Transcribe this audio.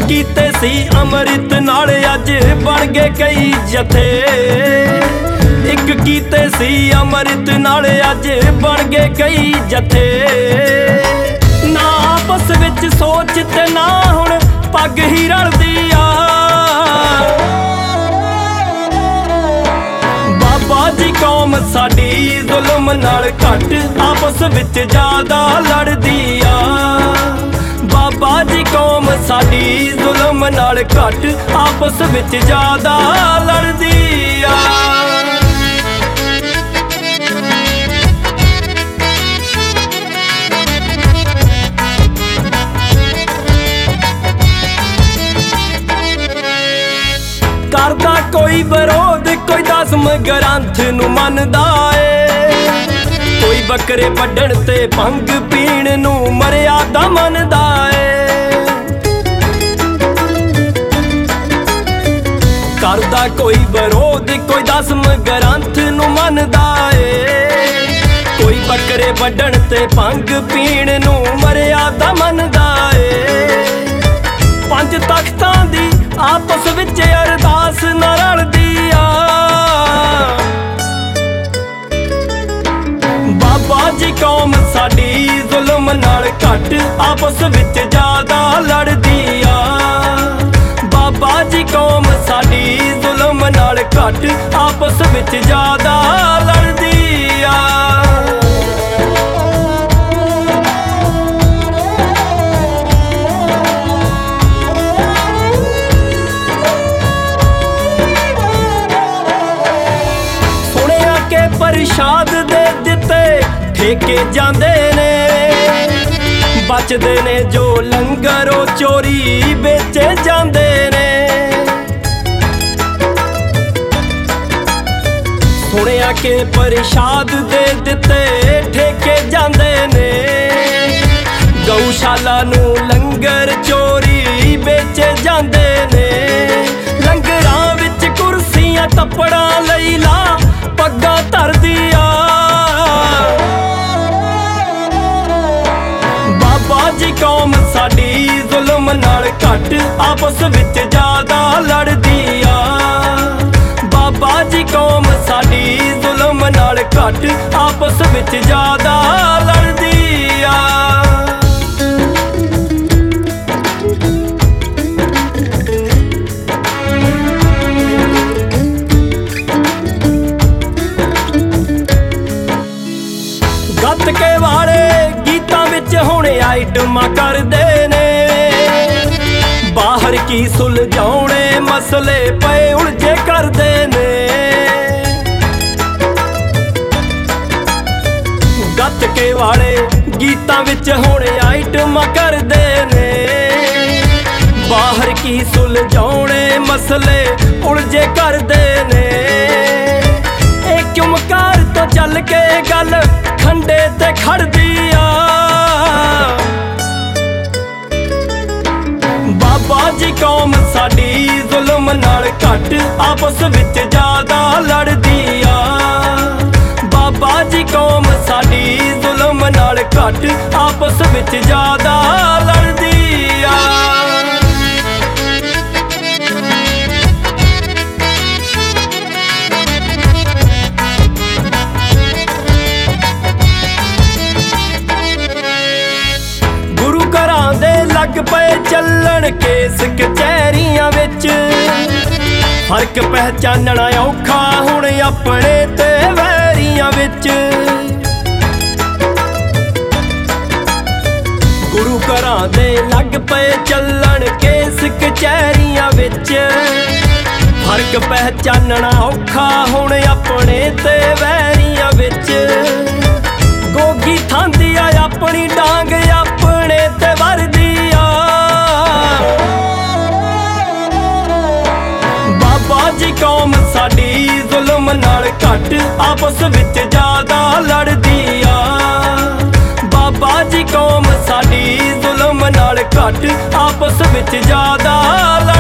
कीते सी अमृत नाल अज बन गए कई जथे। एक कीते सी अमृत नाल अज बन गए कई जथे। ना आपस विच सोच ते ना हुण पग ही रलदी आ। बाबा जी कौम साडी जुल्म नाल घट आपस विच ज्यादा लड़दी आ। बाबा जी कौम साडी जुल्म नाल घट आपस विच ज्यादा लड़दी आ। करदा कोई विरोध कोई दसम ग्रंथ नूं मनदा ए। कोई बकरे वड्ढण ते भंग पीण नूं मर्यादा मनदा ए। करदा कोई विरोध कोई दसम ग्रंथ नूं मनदा ए। कोई बकरे वड्ढण ते भंग पीण नूं मर्यादा मनदा ए। पंज तख्तां दी आपस विच अरदास न रलदी आ। बाबा जी कौम साडी जुल्म नाल घट आपस विच ज्यादा लड़दी आ। बाबा जी कौम साडी जुल्म नाल घट आपस विच ज्यादा लड़दी आ। प्रशाद दे दिते ठेके जांदे ने। बचदे ने जो लंगरों चोरी बेचे जांदे ने। सुनिया के प्रशाद दे दिते ठेके जांदे ने। गऊशाला नूं लंगर चोरी बेचे जांदे ने। लंगरां विच कुर्सियां तपड़ां लई ला पग्गा धरदी आ। बाबा जी कौम साडी जुल्म नाल घट आपस विच ज्यादा लड़दी आ। बाबा जी कौम साडी जुल्म नाल घट आपस विच ज्यादा लड़दी आ। गतके वाले गीतां विच हुण आइटमां करदे ने। बाहर की सुलझाउणे मसले पे उलझे करदे ने। गतके वाले गीतां विच हुण आइटमां करदे ने। बाहर की सुलझाउणे मसले उलझे करदे ने। क्योंकार तो चल के गल खंडे ते खड़दी आ। बाबा जी कौम साडी जुल्म नाल घट आपस विच ज्यादा लड़दी आ। बाबा जी कौम साडी जुल्म नाल घट आपस विच ज्यादा लड़दी आ। लग पे चलन केस कचहरियां विच। फर्क पहचानना औखा हुण अपने ते वैरियां विच। गुरु घरां दे लग पे चलन केस कचहरियां विच। फर्क पहचानना औखा हुण अपने ते वैरियां विच। गोगी थांदी आ अपनी डांग अपने ते वरदी आ। बाबा जी कौम साडी जुल्म नाल घट आपस विच ज्यादा लड़दी आ। बाबा जी कौम साडी जुल्म नाल घट आपस विच ज्यादा